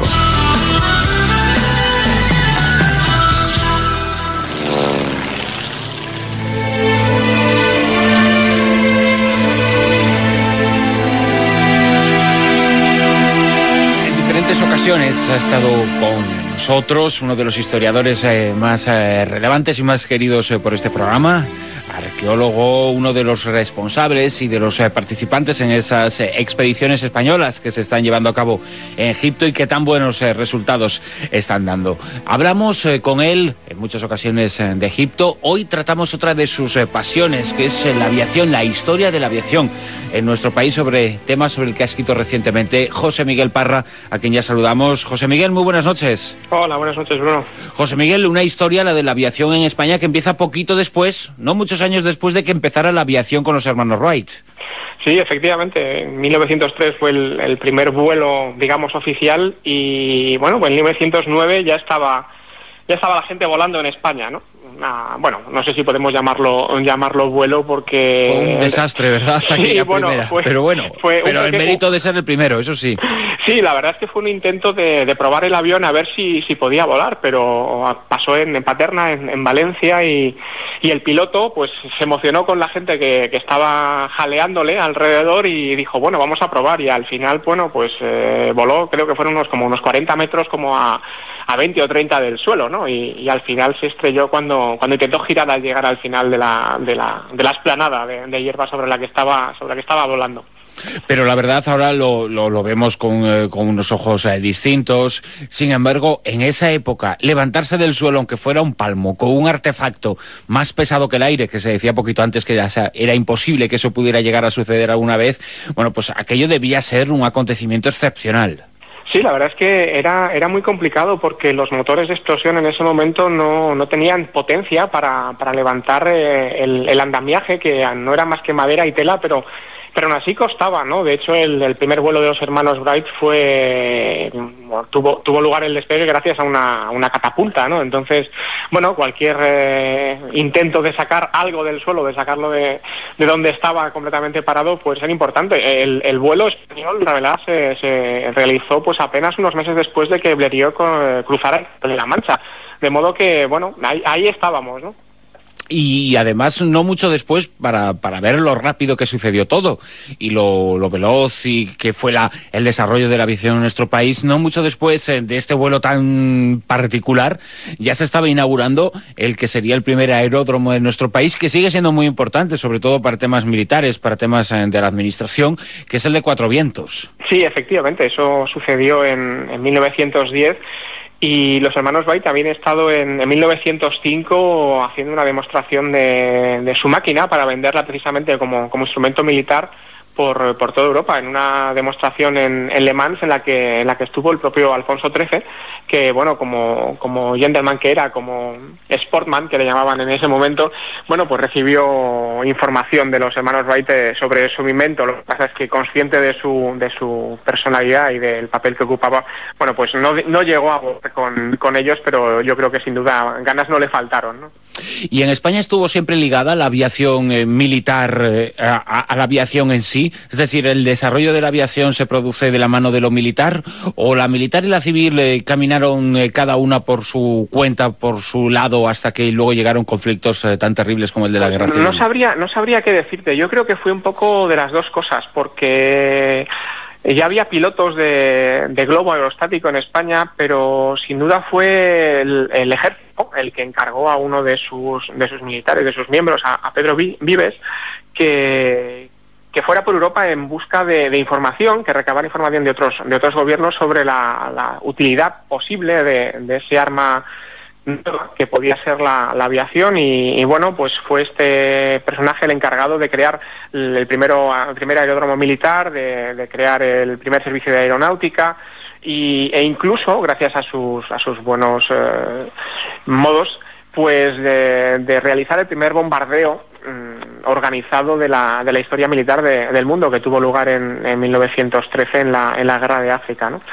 Ocasiones ha estado con nosotros uno de los historiadores eh, más eh, relevantes y más queridos eh, por este programa, arqueólogo, uno de los responsables y de los eh, participantes en esas eh, expediciones españolas que se están llevando a cabo en Egipto y que tan buenos eh, resultados están dando. Hablamos eh, con él en muchas ocasiones eh, de Egipto. Hoy tratamos otra de sus eh, pasiones, que es eh, la aviación, la historia de la aviación en nuestro país, sobre temas sobre el que ha escrito recientemente José Miguel Parra, a quien ya saludamos. José Miguel, muy buenas noches. Hola, buenas noches, Bruno. José Miguel, una historia, la de la aviación en España, que empieza poquito después, no muchos años después de que empezara la aviación con los hermanos Wright. Sí, efectivamente, en mil novecientos tres fue el, el primer vuelo, digamos, oficial, y bueno, pues en mil novecientos nueve ya estaba, ya estaba la gente volando en España, ¿no? Una, bueno, no sé si podemos llamarlo llamarlo vuelo porque... Fue un desastre, ¿verdad? Sí, bueno, primera. Fue, pero bueno, fue pero el que... mérito de ser el primero, eso sí. Sí, la verdad es que fue un intento de, de probar el avión a ver si, si podía volar, pero pasó en, en Paterna, en, en Valencia, y, y el piloto pues se emocionó con la gente que, que estaba jaleándole alrededor y dijo, bueno, vamos a probar, y al final, bueno, pues eh, voló, creo que fueron unos como unos cuarenta metros, como a, a veinte o treinta del suelo, ¿no? Y, y al final se estrelló cuando, cuando intentó girar al llegar al final de la, de la, de la explanada de, de hierba sobre la que estaba, sobre la que estaba volando. Pero la verdad ahora lo, lo, lo vemos con, eh, con unos ojos eh, distintos. Sin embargo, en esa época, levantarse del suelo, aunque fuera un palmo, con un artefacto más pesado que el aire, que se decía poquito antes que era, o sea, era imposible que eso pudiera llegar a suceder alguna vez, bueno, pues aquello debía ser un acontecimiento excepcional. Sí, la verdad es que era, era muy complicado porque los motores de explosión en ese momento no, no tenían potencia para, para levantar eh, el, el andamiaje, que no era más que madera y tela, pero... Pero aún así costaba, ¿no? De hecho, el, el primer vuelo de los hermanos Wright fue bueno, tuvo tuvo lugar el despegue gracias a una, una catapulta, ¿no? Entonces, bueno, cualquier eh, intento de sacar algo del suelo, de sacarlo de, de donde estaba completamente parado, pues era importante. El, el vuelo español, la verdad, se, se realizó pues apenas unos meses después de que Blériot cruzara la Mancha. De modo que, bueno, ahí, ahí estábamos, ¿no? Y además no mucho después para, para ver lo rápido que sucedió todo y lo, lo veloz y que fue la, el desarrollo de la aviación en nuestro país, no mucho después de este vuelo tan particular ya se estaba inaugurando el que sería el primer aeródromo de nuestro país, que sigue siendo muy importante, sobre todo para temas militares, para temas de la administración, que es el de Cuatro Vientos. Sí, efectivamente, eso sucedió en, en mil novecientos diez. Y los hermanos Wright habían estado en, en mil novecientos cinco haciendo una demostración de, de su máquina para venderla precisamente como, como instrumento militar por, por toda Europa, en una demostración en, en Le Mans en la que en la que estuvo el propio Alfonso trece, que bueno, como, como gentleman que era, como sportman que le llamaban en ese momento, bueno, pues recibió información de los hermanos Wright sobre su invento. Lo que pasa es que consciente de su de su personalidad y del papel que ocupaba, bueno, pues no, no llegó a con, con ellos, pero yo creo que sin duda ganas no le faltaron, ¿no? Y en España estuvo siempre ligada la aviación eh, militar eh, a, a la aviación en sí, es decir, ¿el desarrollo de la aviación se produce de la mano de lo militar o la militar y la civil eh, caminaron eh, cada una por su cuenta, por su lado, hasta que luego llegaron conflictos eh, tan terribles como el de la guerra civil? No sabría, no sabría qué decirte. Yo creo que fue un poco de las dos cosas, porque ya había pilotos de, de globo aerostático en España, pero sin duda fue el, el ejército el que encargó a uno de sus de sus militares, de sus miembros, a, a Pedro Vives, que, que fuera por Europa en busca de, de información, que recabara información de otros de otros gobiernos sobre la, la utilidad posible de, de ese arma que podía ser la, la aviación y, y bueno, pues fue este personaje el encargado de crear el primero el primer aeródromo militar, de, de crear el primer servicio de aeronáutica y, e incluso gracias a sus a sus buenos eh, modos, pues de, de realizar el primer bombardeo mm, organizado de la de la historia militar de, del mundo, que tuvo lugar en, en mil novecientos trece en la en la guerra de África, ¿no?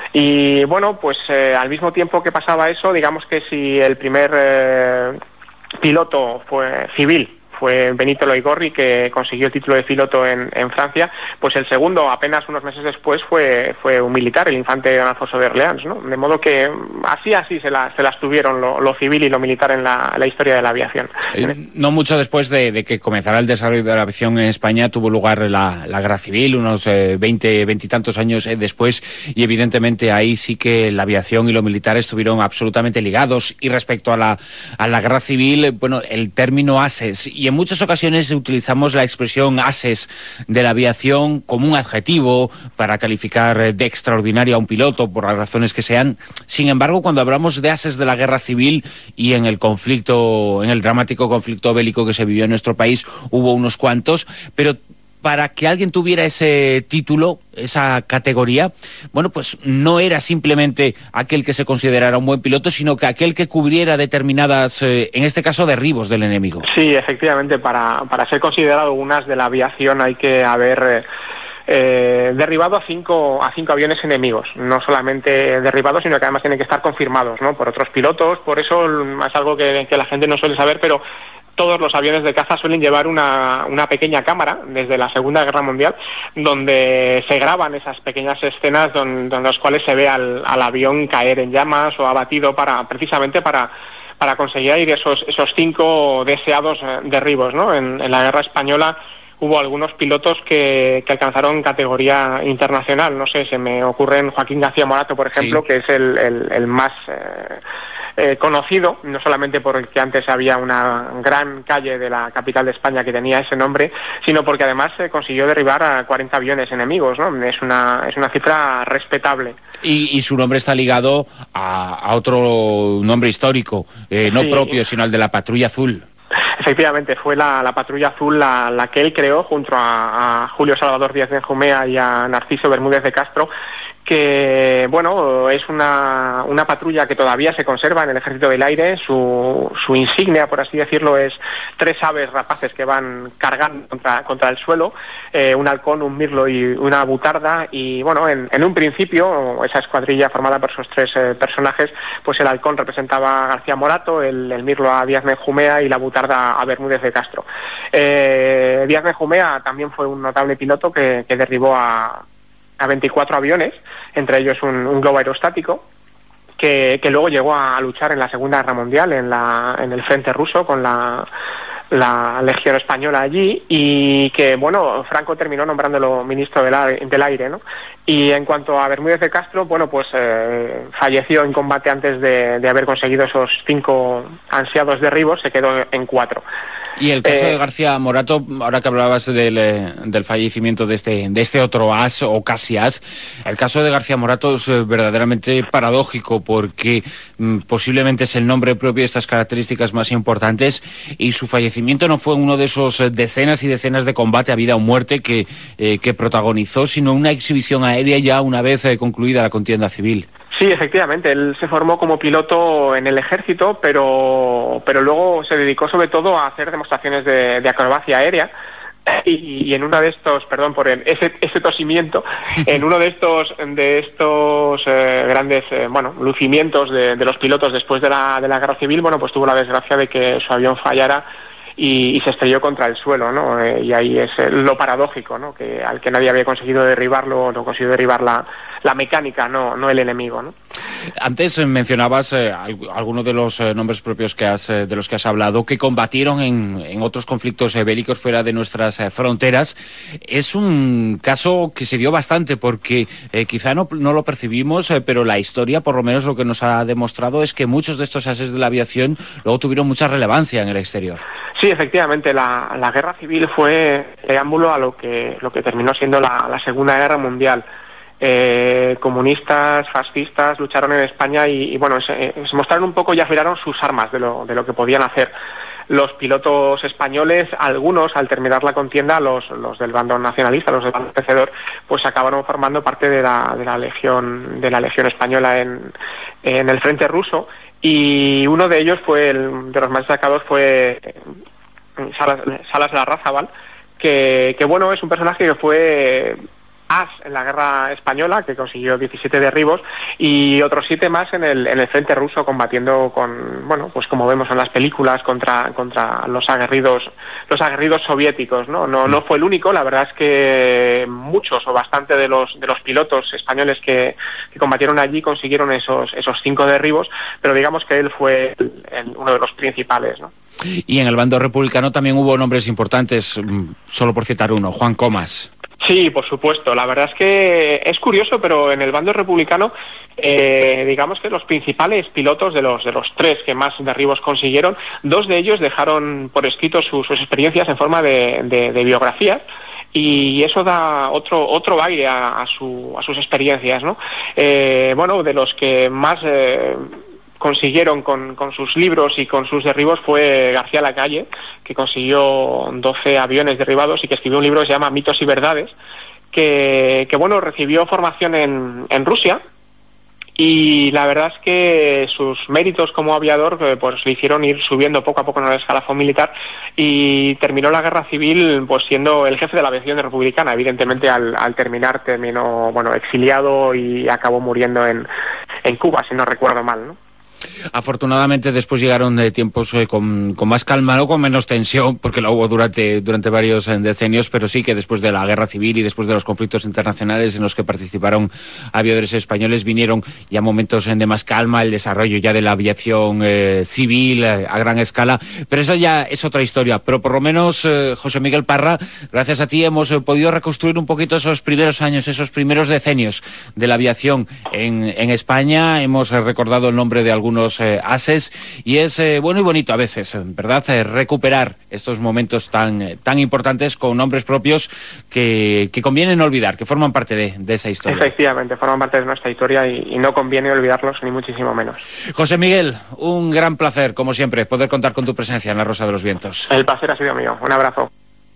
Y bueno, pues eh, al mismo tiempo que pasaba eso, digamos que si el primer eh, piloto fue civil fue Benito Loigorri, que consiguió el título de piloto en, en Francia, pues el segundo, apenas unos meses después, fue fue un militar, el infante Don Alfonso de Orleans, ¿no? De modo que así así se, la, se las tuvieron lo, lo civil y lo militar en la, la historia de la aviación. Eh, no mucho después de, de que comenzara el desarrollo de la aviación en España, tuvo lugar la, la guerra civil, unos eh, veinte, veintitantos años eh, después, y evidentemente ahí sí que la aviación y lo militar estuvieron absolutamente ligados. Y respecto a la, a la guerra civil, eh, bueno, el término ases, y en muchas ocasiones utilizamos la expresión ases de la aviación como un adjetivo para calificar de extraordinario a un piloto por las razones que sean. Sin embargo, cuando hablamos de ases de la guerra civil y en el conflicto, en el dramático conflicto bélico que se vivió en nuestro país, hubo unos cuantos, pero para que alguien tuviera ese título, esa categoría, bueno, pues no era simplemente aquel que se considerara un buen piloto, sino que aquel que cubriera determinadas, eh, en este caso, derribos del enemigo. Sí, efectivamente, para, para ser considerado un as de la aviación hay que haber eh, eh, derribado a cinco, a cinco aviones enemigos, no solamente derribados, sino que además tienen que estar confirmados, ¿no?, por otros pilotos. Por eso es algo que, que la gente no suele saber, pero todos los aviones de caza suelen llevar una, una pequeña cámara desde la Segunda Guerra Mundial, donde se graban esas pequeñas escenas donde, donde las cuales se ve al, al avión caer en llamas o abatido, para precisamente para para conseguir esos esos cinco deseados derribos, ¿no? En, en la Guerra Española hubo algunos pilotos que, que alcanzaron categoría internacional. No sé, se me ocurren Joaquín García Morato, por ejemplo, sí, que es el, el, el más... Eh, eh, conocido, no solamente porque antes había una gran calle de la capital de España que tenía ese nombre, sino porque además eh, consiguió derribar a cuarenta aviones enemigos, ¿no? Es una, es una cifra respetable. Y, y su nombre está ligado a, a otro nombre histórico, eh, no sí. propio, sino al de la Patrulla Azul. Efectivamente, fue la, la Patrulla Azul la, la que él creó junto a, a Julio Salvador Díaz Benjumea y a Narciso Bermúdez de Castro, que bueno, es una, una patrulla que todavía se conserva en el Ejército del Aire. Su, su insignia, por así decirlo, es tres aves rapaces que van cargando contra, contra el suelo, eh, un halcón, un mirlo y una butarda. Y bueno, en, en un principio, esa escuadrilla formada por esos tres eh, personajes, pues el halcón representaba a García Morato, el, el mirlo a Díaz Benjumea y la butarda a Bermúdez de Castro. Eh, Díaz Benjumea también fue un notable piloto que, que derribó a a veinticuatro aviones, entre ellos un, un globo aerostático, que, que luego llegó a luchar en la Segunda Guerra Mundial en, la, en el frente ruso con la, la Legión Española allí, y que, bueno, Franco terminó nombrándolo ministro del, aire, del aire, ¿no? Y en cuanto a Bermúdez de Castro, bueno, pues eh, falleció en combate antes de, de haber conseguido esos cinco ansiados derribos, se quedó en cuatro. Y el caso eh, de García Morato, ahora que hablabas del, del fallecimiento de este, de este otro as o casi as, el caso de García Morato es verdaderamente paradójico porque mm, posiblemente es el nombre propio de estas características más importantes, y su fallecimiento no fue uno de esos decenas y decenas de combate a vida o muerte que, eh, que protagonizó, sino una exhibición aérea ya una vez eh, concluida la contienda civil. Sí, efectivamente, él se formó como piloto en el ejército, pero, pero luego se dedicó sobre todo a hacer demostraciones de, de acrobacia aérea. Y, y en uno de estos, perdón por el, ese, ese tosimiento, en uno de estos de estos eh, grandes eh, bueno lucimientos de, de los pilotos después de la, de la guerra civil, bueno, pues tuvo la desgracia de que su avión fallara y, y se estrelló contra el suelo, ¿no? Eh, y ahí es lo paradójico, ¿no? Que al que nadie había conseguido derribarlo, no consiguió derribar la, la mecánica, no, no el enemigo, ¿no? Antes mencionabas eh, algunos de los eh, nombres propios que has, eh, de los que has hablado, que combatieron en, en otros conflictos eh, bélicos fuera de nuestras eh, fronteras. Es un caso que se dio bastante porque eh, quizá no, no lo percibimos, eh, pero la historia, por lo menos lo que nos ha demostrado, es que muchos de estos ases de la aviación luego tuvieron mucha relevancia en el exterior. Sí, efectivamente, la, la guerra civil fue preámbulo a lo que, lo que terminó siendo la, la Segunda Guerra Mundial. Eh, comunistas, fascistas lucharon en España y, y bueno, se, se mostraron un poco y afiraron sus armas de lo, de lo que podían hacer. Los pilotos españoles, algunos al terminar la contienda, los, los del bando nacionalista, los del bando vencedor, pues acabaron formando parte de la, de la legión de la legión española en, en el frente ruso, y uno de ellos fue el de los más destacados fue Salas, Salas Larrázábal, que, que bueno, es un personaje que fue as en la guerra española, que consiguió diecisiete derribos y otros siete más en el en el frente ruso, combatiendo con, bueno, pues como vemos en las películas, contra contra los aguerridos los aguerridos soviéticos, ¿no? No no fue el único, la verdad es que muchos o bastante de los de los pilotos españoles que, que combatieron allí consiguieron esos esos cinco derribos, pero digamos que él fue el, el, uno de los principales, ¿no? Y en el bando republicano también hubo nombres importantes, solo por citar uno, Juan Comas. Sí, por supuesto. La verdad es que es curioso, pero en el bando republicano, eh, digamos que los principales pilotos de los de los tres que más derribos consiguieron, dos de ellos dejaron por escrito sus, sus experiencias en forma de, de, de biografías. Y eso da otro otro aire a, a, su, a sus experiencias, ¿no? Eh, bueno, de los que más eh, consiguieron con, con sus libros y con sus derribos fue García Lacalle, que consiguió doce aviones derribados y que escribió un libro que se llama Mitos y Verdades, que, que bueno, recibió formación en, en Rusia, y la verdad es que sus méritos como aviador pues le hicieron ir subiendo poco a poco en el escalafón militar, y terminó la guerra civil pues siendo el jefe de la aviación republicana. Evidentemente al, al terminar terminó, bueno, exiliado y acabó muriendo en, en Cuba, si no recuerdo mal, ¿no? Afortunadamente después llegaron de tiempos eh, con, con más calma, no con menos tensión, porque la hubo durante, durante varios eh, decenios, pero sí que después de la guerra civil y después de los conflictos internacionales en los que participaron aviadores españoles, vinieron ya momentos eh, de más calma, el desarrollo ya de la aviación eh, civil eh, a gran escala, pero esa ya es otra historia. Pero por lo menos, eh, José Miguel Parra, gracias a ti hemos eh, podido reconstruir un poquito esos primeros años, esos primeros decenios de la aviación en, en España. Hemos eh, recordado el nombre de algunos unos eh, ases, y es eh, bueno y bonito a veces, ¿verdad?, eh, recuperar estos momentos tan, eh, tan importantes con nombres propios que, que conviene no olvidar, que forman parte de, de esa historia. Efectivamente, forman parte de nuestra historia y, y no conviene olvidarlos, ni muchísimo menos. José Miguel, un gran placer, como siempre, poder contar con tu presencia en La Rosa de los Vientos. El placer ha sido mío. Un abrazo.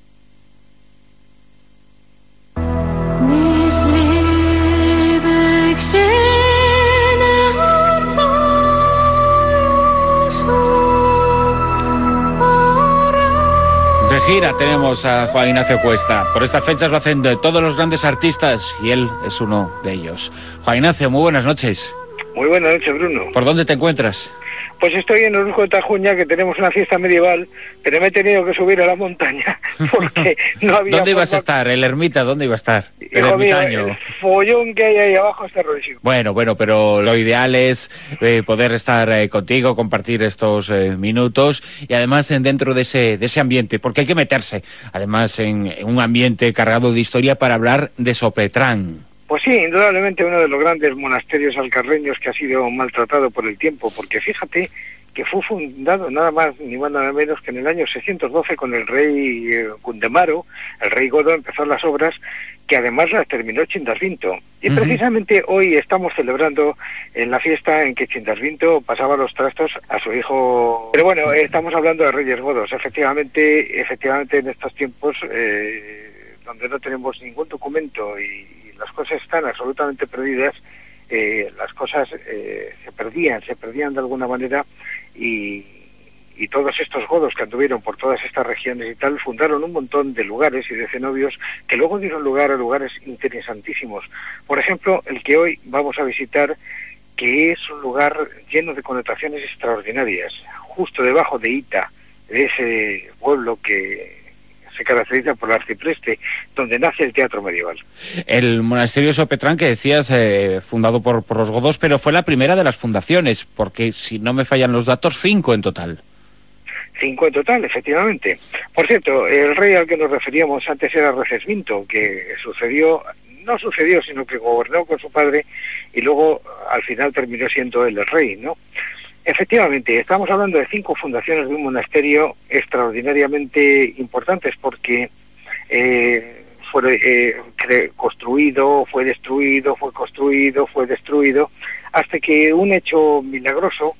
De gira tenemos a Juan Ignacio Cuesta. Por estas fechas lo hacen de todos los grandes artistas y él es uno de ellos. Juan Ignacio, muy buenas noches. Muy buenas noches, Bruno. ¿Por dónde te encuentras? Pues estoy en Orujo de Tajuña, que tenemos una fiesta medieval, pero me he tenido que subir a la montaña porque no había... ¿Dónde ibas a estar? ¿El Ermita? ¿Dónde iba a estar? El Hijo mío, ermitaño. el follón que hay ahí abajo es terrorífico. Bueno, bueno, pero lo ideal es eh, poder estar eh, contigo, compartir estos eh, minutos y además eh, dentro de ese, de ese ambiente, porque hay que meterse además en, en un ambiente cargado de historia para hablar de Sopetrán. Pues sí, indudablemente uno de los grandes monasterios alcarreños que ha sido maltratado por el tiempo, porque fíjate que fue fundado nada más ni más nada menos que en el año seiscientos doce con el rey eh, Gundemaro. El rey Godo empezó las obras que además las terminó Chindasvinto. Y uh-huh. precisamente hoy estamos celebrando en la fiesta en que Chindasvinto pasaba los trastos a su hijo. Pero bueno, estamos hablando de reyes godos. Efectivamente, efectivamente en estos tiempos eh, donde no tenemos ningún documento y las cosas están absolutamente perdidas, eh, las cosas eh, se perdían, se perdían de alguna manera y, y todos estos godos que anduvieron por todas estas regiones y tal, fundaron un montón de lugares y de cenobios que luego dieron lugar a lugares interesantísimos. Por ejemplo, el que hoy vamos a visitar, que es un lugar lleno de connotaciones extraordinarias, justo debajo de Ita, de ese pueblo que se caracteriza por el arcipreste, donde nace el teatro medieval. El monasterio Sopetrán, que decías, eh, fundado por, por los godos, pero fue la primera de las fundaciones, porque si no me fallan los datos, cinco en total. Cinco en total, efectivamente. Por cierto, el rey al que nos referíamos antes era Recesvinto, que sucedió, no sucedió, sino que gobernó con su padre y luego al final terminó siendo él el rey, ¿no? Efectivamente, estamos hablando de cinco fundaciones de un monasterio extraordinariamente importantes porque eh, fue eh, construido, fue destruido, fue construido, fue destruido, hasta que un hecho milagroso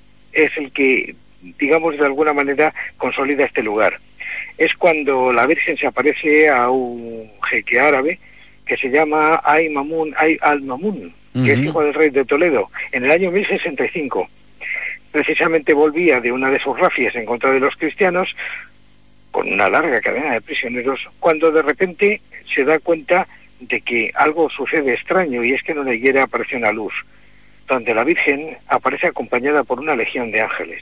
es el que, digamos, de alguna manera consolida este lugar. Es cuando la Virgen se aparece a un jeque árabe que se llama Ay Mamun, Ay al-Mamun, uh-huh. que es hijo del rey de Toledo, en el año mil sesenta y cinco. Precisamente volvía de una de sus rafias en contra de los cristianos, con una larga cadena de prisioneros, cuando de repente se da cuenta de que algo sucede extraño, y es que en una higuera aparece una luz, donde la Virgen aparece acompañada por una legión de ángeles.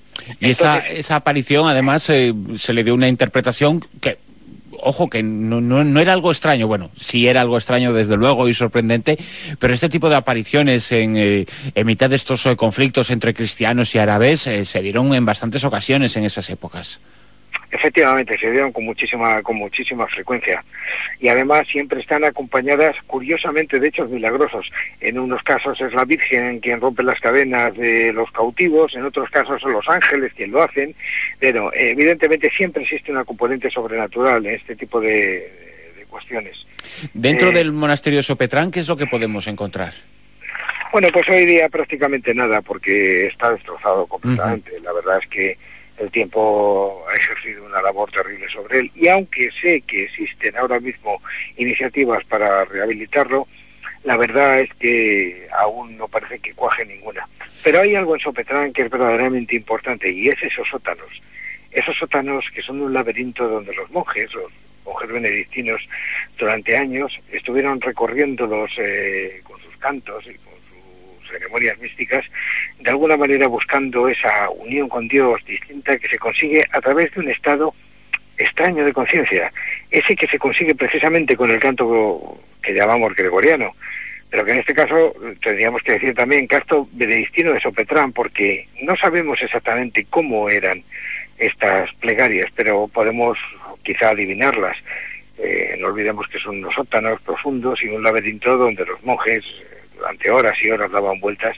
Y Entonces, esa, esa aparición, además, eh, se le dio una interpretación que... Ojo, que no, no, no era algo extraño, bueno, sí era algo extraño desde luego y sorprendente, pero este tipo de apariciones en, eh, en mitad de estos eh, conflictos entre cristianos y árabes eh, se dieron en bastantes ocasiones en esas épocas. Efectivamente, se dieron con muchísima con muchísima frecuencia y además siempre están acompañadas, curiosamente, de hechos milagrosos. En unos casos es la Virgen quien rompe las cadenas de los cautivos, en otros casos son los ángeles quien lo hacen, pero evidentemente siempre existe una componente sobrenatural en este tipo de, de, de cuestiones. Dentro eh, del monasterio de Sopetrán, ¿qué es lo que podemos encontrar? Bueno, pues hoy día prácticamente nada, porque está destrozado completamente. Uh-huh. La verdad es que el tiempo ha ejercido una labor terrible sobre él, y aunque sé que existen ahora mismo iniciativas para rehabilitarlo, la verdad es que aún no parece que cuaje ninguna. Pero hay algo en Sopetrán que es verdaderamente importante, y es esos sótanos. Esos sótanos que son un laberinto donde los monjes, los monjes benedictinos, durante años estuvieron recorriéndolos eh, con sus cantos y con sus ceremonias místicas, de alguna manera buscando esa unión con Dios distinta que se consigue a través de un estado extraño de conciencia, ese que se consigue precisamente con el canto que llamamos gregoriano, pero que en este caso tendríamos que decir también canto benedictino de Sopetrán, porque no sabemos exactamente cómo eran estas plegarias, pero podemos quizá adivinarlas. Eh, no olvidemos que son unos sótanos profundos y un laberinto donde los monjes durante horas y horas daban vueltas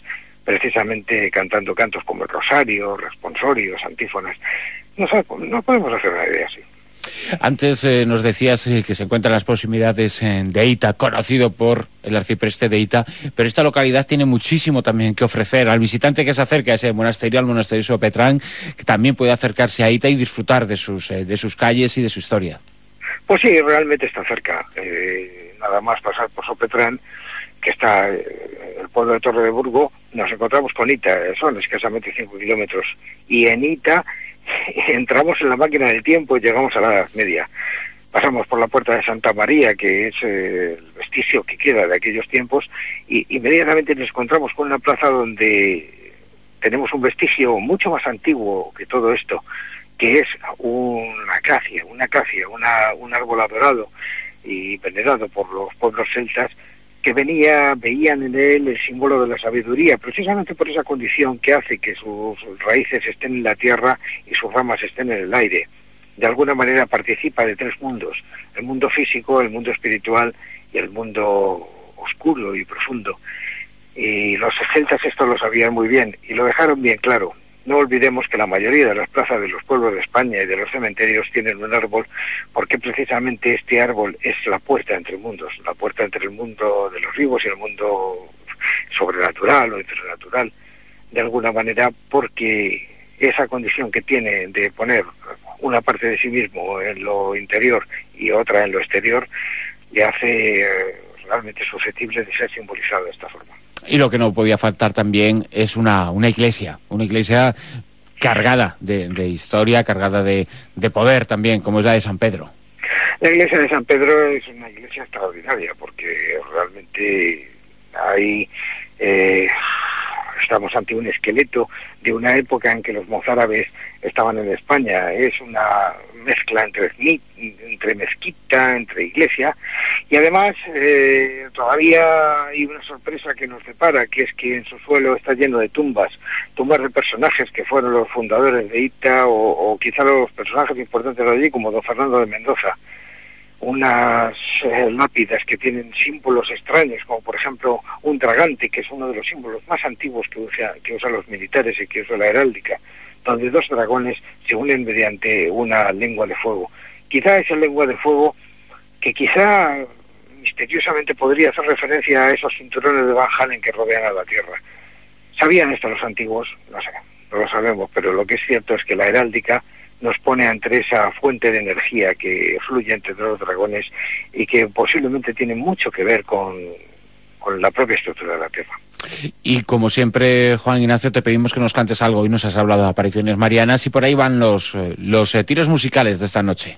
precisamente cantando cantos como el Rosario, responsorios, antífonas. No, sabe, no podemos hacer una idea así. Antes eh, nos decías eh, que se encuentra en las proximidades eh, de Ita, conocido por el arcipreste de Ita, pero esta localidad tiene muchísimo también que ofrecer al visitante que se acerque a ese monasterio, al monasterio de Sopetrán, que también puede acercarse a Ita y disfrutar de sus, eh, de sus calles y de su historia. Pues sí, realmente está cerca. Eh, nada más pasar por Sopetrán, que está eh, el pueblo de Torre de Burgo, nos encontramos con Ita, son escasamente cinco kilómetros, y en Ita entramos en la máquina del tiempo y llegamos a la Edad Media. Pasamos por la puerta de Santa María, que es eh, el vestigio que queda de aquellos tiempos, y inmediatamente nos encontramos con una plaza donde tenemos un vestigio mucho más antiguo que todo esto, que es una acacia, una acacia, una, un árbol adorado y venerado por los pueblos celtas, que venía, veían en él el símbolo de la sabiduría, precisamente por esa condición que hace que sus raíces estén en la tierra y sus ramas estén en el aire. De alguna manera participa de tres mundos: el mundo físico, el mundo espiritual y el mundo oscuro y profundo. Y los celtas esto lo sabían muy bien y lo dejaron bien claro. No olvidemos que la mayoría de las plazas de los pueblos de España y de los cementerios tienen un árbol, porque precisamente este árbol es la puerta entre mundos, la puerta entre el mundo de los vivos y el mundo sobrenatural o internatural, de alguna manera, porque esa condición que tiene de poner una parte de sí mismo en lo interior y otra en lo exterior, le hace eh, realmente susceptible de ser simbolizado de esta forma. Y lo que no podía faltar también es una, una iglesia, una iglesia cargada de, de historia, cargada de, de poder también, como es la de San Pedro. La iglesia de San Pedro es una iglesia extraordinaria, porque realmente hay, eh, estamos ante un esqueleto de una época en que los mozárabes estaban en España. Es una mezcla entre, entre mezquita, entre iglesia, y además eh, todavía hay una sorpresa que nos depara, que es que en su suelo está lleno de tumbas, tumbas de personajes que fueron los fundadores de Ita, o, o quizá los personajes importantes de allí, como don Fernando de Mendoza. Unas eh, lápidas que tienen símbolos extraños, como por ejemplo un dragante, que es uno de los símbolos más antiguos que, usa, que usan los militares y que usa la heráldica, donde dos dragones se unen mediante una lengua de fuego. Quizá esa lengua de fuego, que quizá misteriosamente podría hacer referencia a esos cinturones de Van Halen que rodean a la Tierra. ¿Sabían esto los antiguos? No sé, no lo sabemos, pero lo que es cierto es que la heráldica nos pone ante esa fuente de energía que fluye entre los dragones y que posiblemente tiene mucho que ver con, con la propia estructura de la Tierra. Y como siempre, Juan Ignacio, te pedimos que nos cantes algo. Hoy nos has hablado de apariciones marianas y por ahí van los, los eh, tiros musicales de esta noche.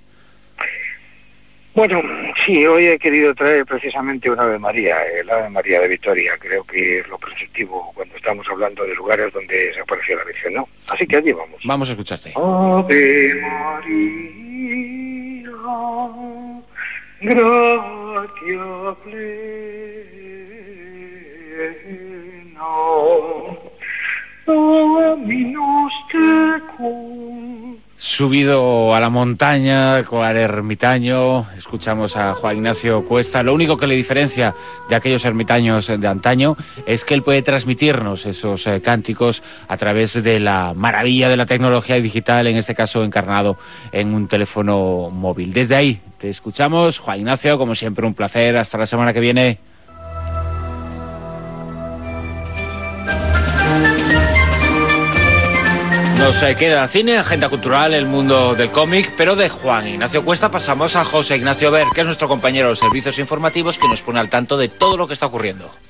Bueno, sí, hoy he querido traer precisamente un Ave María, el Ave María de Vitoria. Creo que es lo preceptivo cuando estamos hablando de lugares donde se apareció la Virgen, ¿no? Así que allí vamos. Vamos a escucharte. Ave María, gratia plena, Dominus tecum. Subido a la montaña con el ermitaño, escuchamos a Juan Ignacio Cuesta. Lo único que le diferencia de aquellos ermitaños de antaño es que él puede transmitirnos esos eh, cánticos a través de la maravilla de la tecnología digital, en este caso encarnado en un teléfono móvil. Desde ahí te escuchamos, Juan Ignacio, como siempre un placer. Hasta la semana que viene. Nos queda cine, agenda cultural, el mundo del cómic, pero de Juan Ignacio Cuesta pasamos a José Ignacio Ver, que es nuestro compañero de los servicios informativos, que nos pone al tanto de todo lo que está ocurriendo.